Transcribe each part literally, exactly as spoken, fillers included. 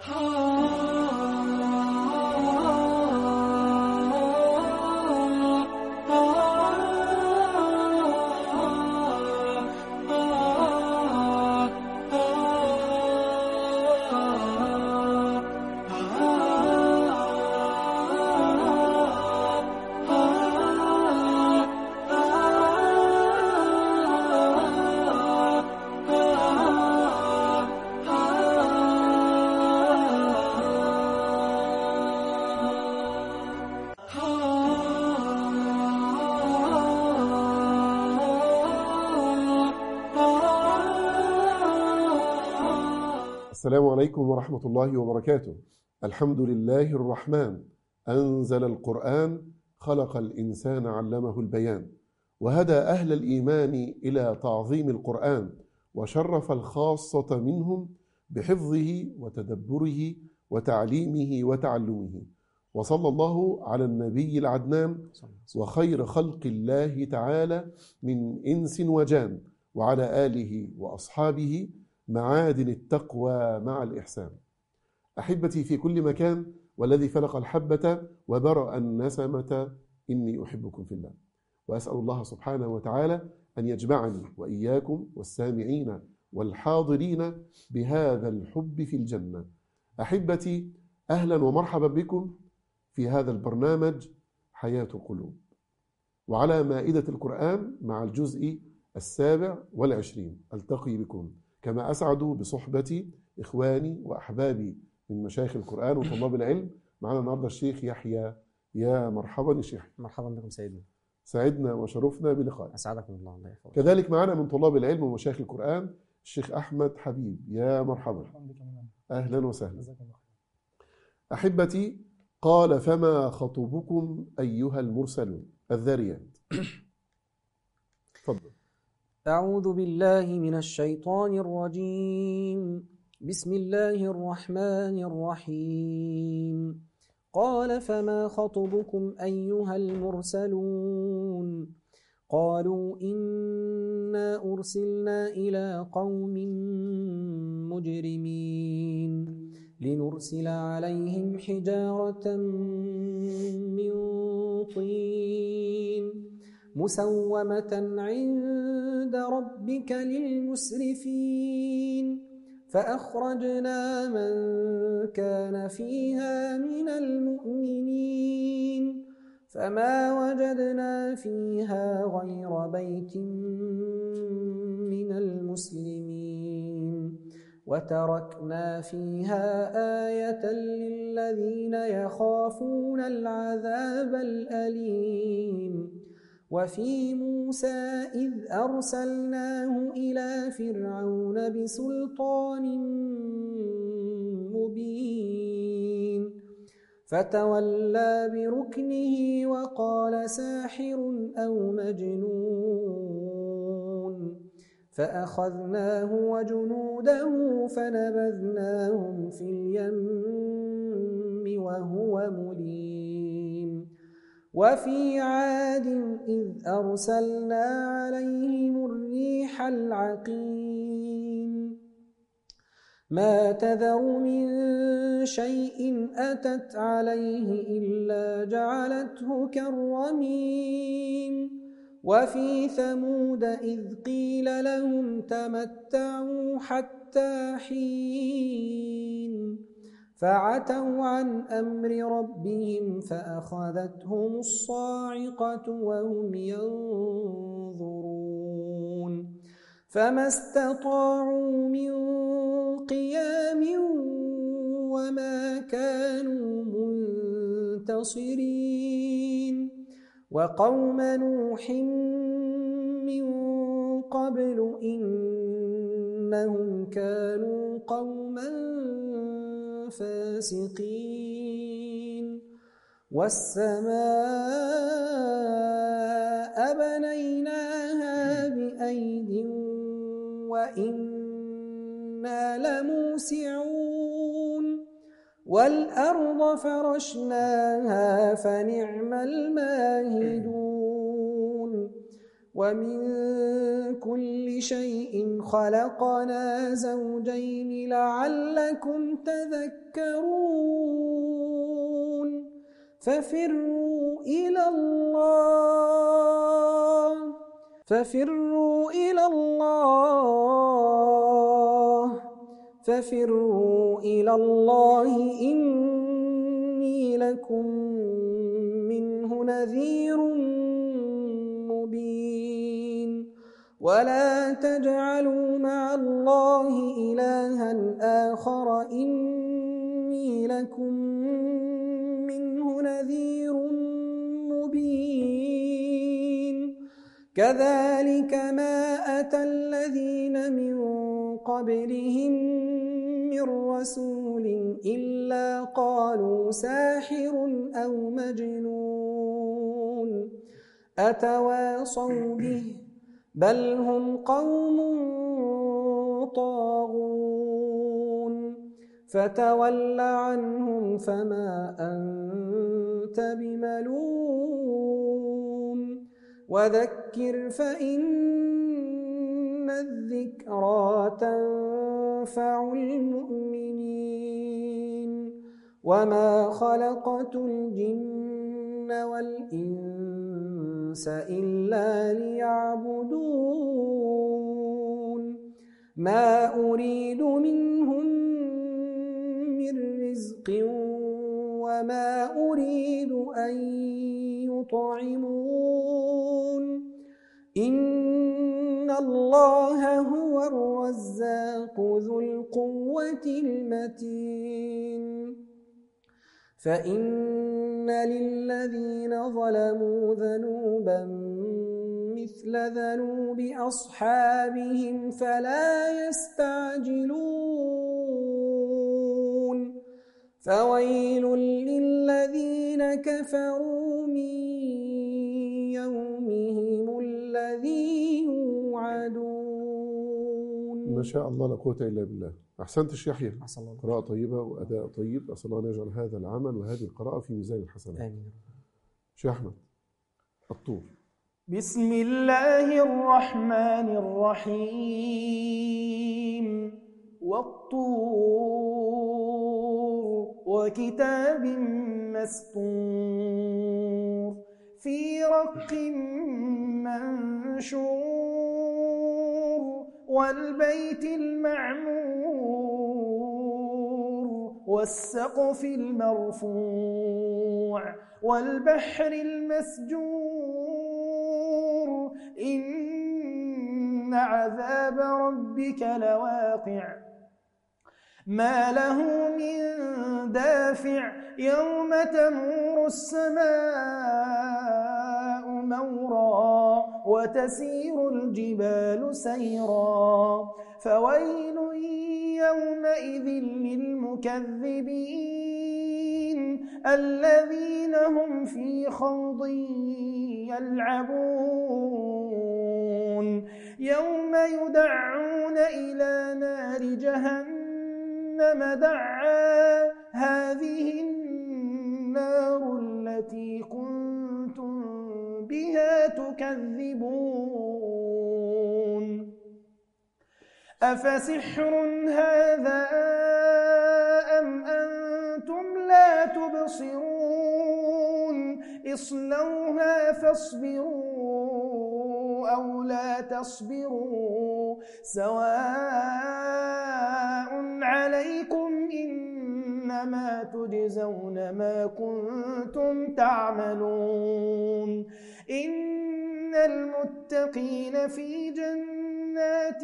السلام عليكم ورحمة الله وبركاته. الحمد لله الرحمن، أنزل القرآن، خلق الإنسان، علمه البيان، وهدى أهل الإيمان إلى تعظيم القرآن، وشرف الخاصة منهم بحفظه وتدبره وتعليمه وتعلمه. وصلى الله على النبي العدنان وخير خلق الله تعالى من إنس وجان، وعلى آله وأصحابه معادن التقوى مع الإحسان. أحبتي في كل مكان، والذي فلق الحبة وبرأ النسمة، إني أحبكم في الله، وأسأل الله سبحانه وتعالى أن يجمعني وإياكم والسامعين والحاضرين بهذا الحب في الجنة. أحبتي، أهلا ومرحبا بكم في هذا البرنامج حياة القلوب، وعلى مائدة القرآن مع الجزء السابع والعشرين. ألتقي بكم كما أسعد بصحبة إخواني وأحبابي من مشايخ القرآن وطلاب العلم. معنا النهاردة الشيخ يحيى. يا مرحبا يا شيخ. مرحبا بكم سيدنا. سعدنا وشرفنا بلقائك. أسعدكم الله. الله يحفظك. كذلك معنا من طلاب العلم ومشايخ القرآن الشيخ أحمد حبيب. يا مرحبا. أهلا وسهلا. أحبتي، قال فما خطبكم أيها المرسلون. الذاريات. تفضل. أعوذ بالله من الشيطان الرجيم. بسم الله الرحمن الرحيم. قال فما خطبكم أيها المرسلون. قالوا إنا أرسلنا إلى قوم مجرمين لنرسل عليهم حجارة من طين مسومة عند ربك للمسرفين فأخرجنا من كان فيها من المؤمنين فما وجدنا فيها غير بيت من المسلمين وتركنا فيها آية للذين يخافون العذاب الأليم. وفي موسى إذ أرسلناه إلى فرعون بسلطان مبين فتولى بركنه وقال ساحر أو مجنون فأخذناه وجنوده فنبذناهم في اليم وهو مليم. وفي عاد إذ أرسلنا عليهم الريح العقيم ما تذر من شيء أتت عليه إلا جعلته كالرميم. وفي ثمود إذ قيل لهم تمتعوا حتى حين فعتوا عن أمر ربهم فأخذتهم الصاعقة وهم ينظرون فما استطاعوا من قيام وما كانوا منتصرين. وقوم نوح من قبل إنهم كانوا قوما فاسقين. والسماء بنيناها بأيد وإنا لموسعون. والأرض فرشناها فنعم الماهدون. ومن كل شيء خلقنا زوجين لعلكم تذكرون ففروا إلى الله ففروا إلى الله ففروا إلى الله إني لكم منه نذير مبين ولا تجعلوا مع الله إلها آخر إني لكم منه نذير مبين كذلك ما أتى الذين من قبلهم من رسول إلا قالوا ساحر أو مجنون أتواصوا به بل هم قوم طاغون فتول عنهم فما أنت بملوم وذكر فإن الذكرى تنفع المؤمنين وما خلقت الجن والإنس إلا ليعبدون ما أريد منهم من رزق وما أريد أن يطعمون إن الله هو الرزاق ذو القوة المتين فإن للذين ظلموا ذنوبا مثل ذنوب أصحابهم فلا يستعجلون فويل للذين كفروا من يومهم الذي يوعدون. ما شاء الله لا قوة إلا بالله. أحسنت الشيخ يحيى، قراءة طيبة وأداء طيب، أسأل الله أن يجعل هذا العمل وهذه القراءة في ميزان الحسنات. آمين. شيخ أحمد الطور. بسم الله الرحمن الرحيم. والطور وكتاب مسطور في رق منشور والبيت المعمور والسقف المرفوع والبحر المسجور إن عذاب ربك لواقع ما له من دافع يوم تمور السماء مورا وتسير الجبال سيرا فويل يومئذ للمكذبين الذين هم في خوض يلعبون يوم يدعون إلى نار جهنم دعا هذه النار التي كنتم بها تكذبون أفسحر هذا أم أنتم لا تبصرون اصلوها فاصبروا أو لا تصبروا سواء عليكم إنما تجزون ما كنتم تعملون إن المتقين في جنات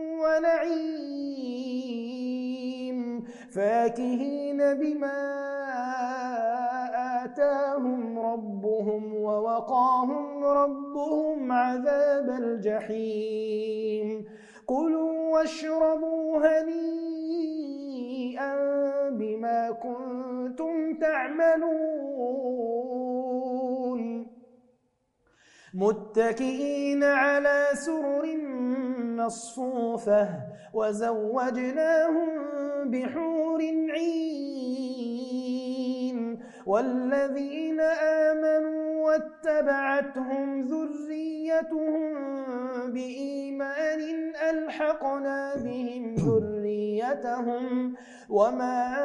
ونعيم فاكهين بما آتاهم ربهم ووقاهم ربهم عذاب الجحيم كلوا واشربوا هنيئا بما كنتم تعملون متكئين على سرر مصفوفة وزوجناهم بحور عين والذين آمنوا واتبعتهم ذريتهم ذريتهم بإيمان ألحقنا بهم ذريتهم وما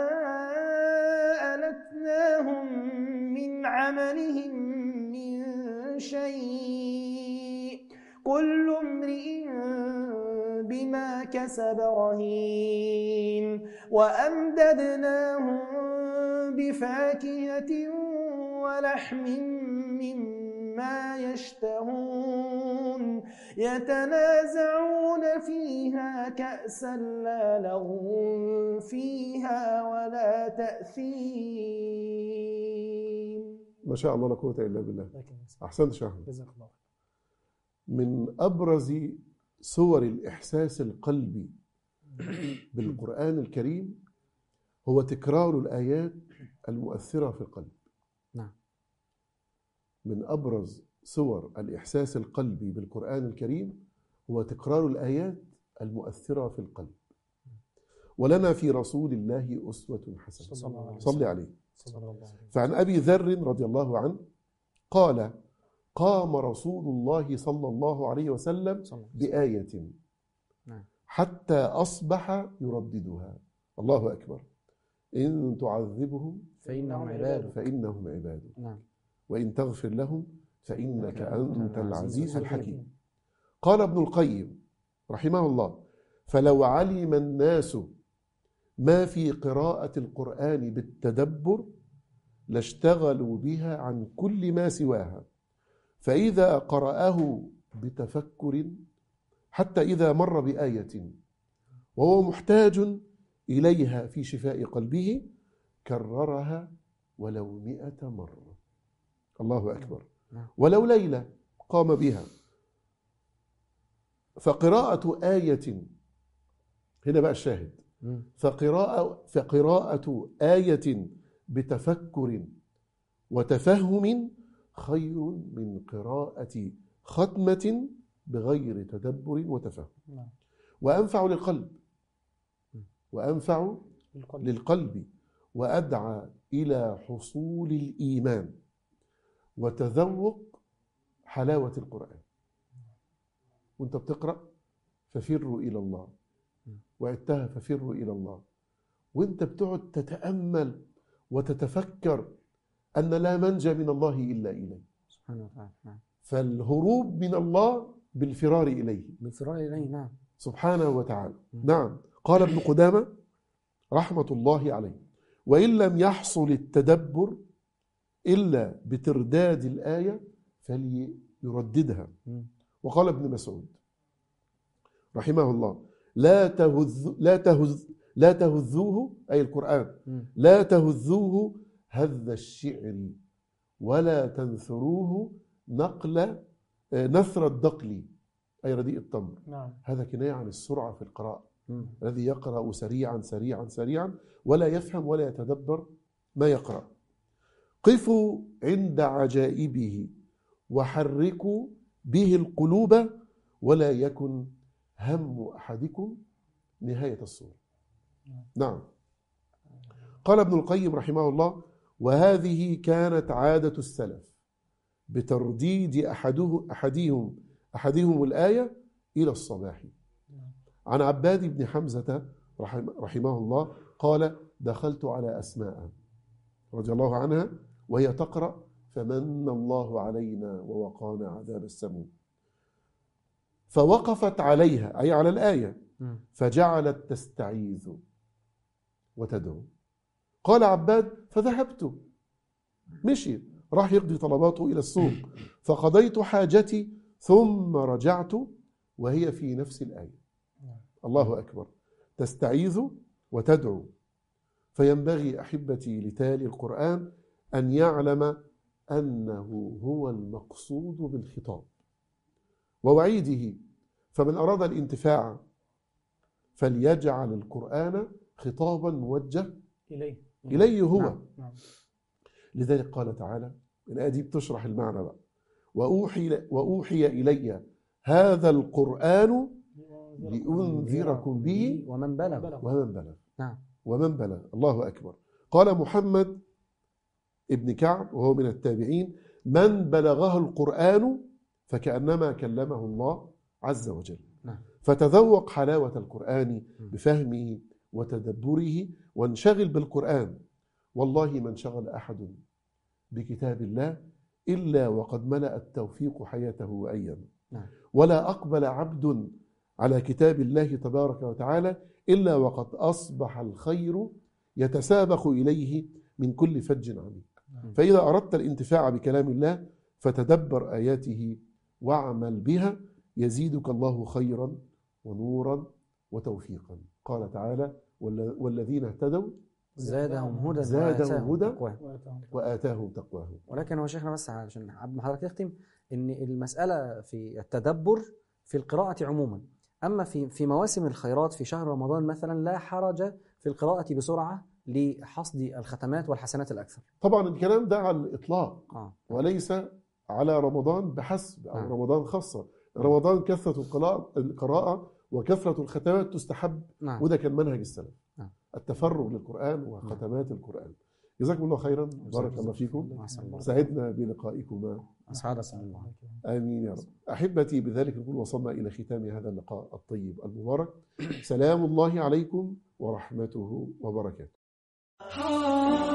ألتناهم من عملهم من شيء كل امرئ بما كسب رهين وأمددناهم بفاكهة ولحم مما يشتهون يتنازعون فيها كأسا لا لغو فيها ولا تأثيم. ما شاء الله لا قوة إلا بالله. أحسنت شاهد. جزاك الله. من أبرز صور الإحساس القلبي بالقرآن الكريم هو تكرار الآيات المؤثرة في القلب. نعم. من أبرز صور الإحساس القلبي بالقرآن الكريم هو تكرار الآيات المؤثرة في القلب. ولنا في رسول الله أسوة حسنة. صلي عليه. فعن أبي ذر رضي الله عنه قال: قام رسول الله صلى الله عليه وسلم بآية حتى أصبح يرددها. الله أكبر. إن تعذبهم فإنهم عباد فإنهم عباد نعم. وإن تغفر لهم فإنك أنت العزيز الحكيم. قال ابن القيم رحمه الله: فلو علم الناس ما في قراءة القرآن بالتدبر لاشتغلوا بها عن كل ما سواها، فإذا قرأه بتفكر حتى إذا مر بآية وهو محتاج إليها في شفاء قلبه كررها ولو مئة مرة. الله أكبر. ولو ليلة قام بها. فقراءة آية، هنا بقى الشاهد، فقراءة, فقراءة آية بتفكر وتفهم خير من قراءة ختمة بغير تدبر وتفهم. وأنفع للقلب وأنفع للقلب وأدعى إلى حصول الإيمان وتذوق حلاوة القرآن. وانت بتقرأ ففروا إلى الله، وعدتها ففروا إلى الله. وانت بتقعد تتأمل وتتفكر أن لا منجى من الله إلا إليه سبحانه وتعالى. فالهروب من الله بالفرار إليه بالفرار إليه نعم سبحانه وتعالى. نعم. قال ابن قدامة رحمة الله عليه: وإن لم يحصل التدبر إلا بترداد الآية فليرددها. وقال ابن مسعود رحمه الله: لا تهذ لا تهذ لا تهذوه، أي القرآن، لا تهذوه هذ الشعر ولا تنثروه نقل نثر الدقل، أي رديء التمر. نعم. هذا كناية عن السرعة في القراءة. الذي يقرأ سريعا سريعا سريعا ولا يفهم ولا يتدبر ما يقرأ. قفوا عند عجائبه وحركوا به القلوب ولا يكن هم أحدكم نهاية الصورة. نعم. قال ابن القيم رحمه الله: وهذه كانت عادة السلف بترديد أحده أحدهم أحدهم الآية إلى الصباح. عن عباد بن حمزة رحمه الله قال: دخلت على أسماء رضي الله عنها وهي تقرأ: فمن الله علينا ووقانا عذاب السموم، فوقفت عليها، أي على الآية، فجعلت تستعيذ وتدعو. قال عباد: فذهبت، مشي راح يقضي طلباته إلى السوق، فقضيت حاجتي ثم رجعت وهي في نفس الآية. الله أكبر. تستعيذ وتدعو. فينبغي أحبتي لتالي القرآن أن يعلم أنه هو المقصود بالخطاب ووعيده. فمن أراد الانتفاع فليجعل القرآن خطابا موجه إليه إليه هو. نعم. نعم. لذلك قال تعالى، الآية دي بتشرح المعنى بقى: وأوحي, وأوحي إلي هذا القرآن لأنذركم به ومن بلغ ومن بلغ. نعم. ومن بلغ. الله أكبر. قال محمد ابن كعب وهو من التابعين: من بلغه القرآن فكأنما كلمه الله عز وجل. نعم. فتذوق حلاوة القرآن بفهمه وتدبره وانشغل بالقرآن. والله ما انشغل أحد بكتاب الله إلا وقد ملأ التوفيق حياته وأيامه. نعم. ولا أقبل عبد على كتاب الله تبارك وتعالى إلا وقد أصبح الخير يتسابق إليه من كل فج عميق. فإذا أردت الانتفاع بكلام الله فتدبر آياته واعمل بها يزيدك الله خيرا ونورا وتوفيقا. قال تعالى: والذين اهتدوا زادهم هدى زادهم هدى وآتاهم وآتاهم تقواهم. ولكن هو شيخنا بس عشان قبل ما حضرتك تختم، ان المسألة في التدبر في القراءة عموما، اما في في مواسم الخيرات في شهر رمضان مثلا لا حرج في القراءة بسرعة لحصد الختمات والحسنات الأكثر. طبعا الكلام ده على الإطلاق آه. وليس على رمضان بحسب أو آه. رمضان خاصة. رمضان كثرة القراءة القراءة وكثرة الختمات تستحب. نعم. وده كان منهج السلف، نعم. التفرغ للقرآن وختمات القرآن. جزاكم الله خيرا، بارك الله فيكم، سعدنا بلقائكما. أسعدكم الله. آمين يا رب. أحبتي، بذلك نكون وصلنا إلى ختام هذا اللقاء الطيب المبارك. سلام الله عليكم ورحمته وبركاته.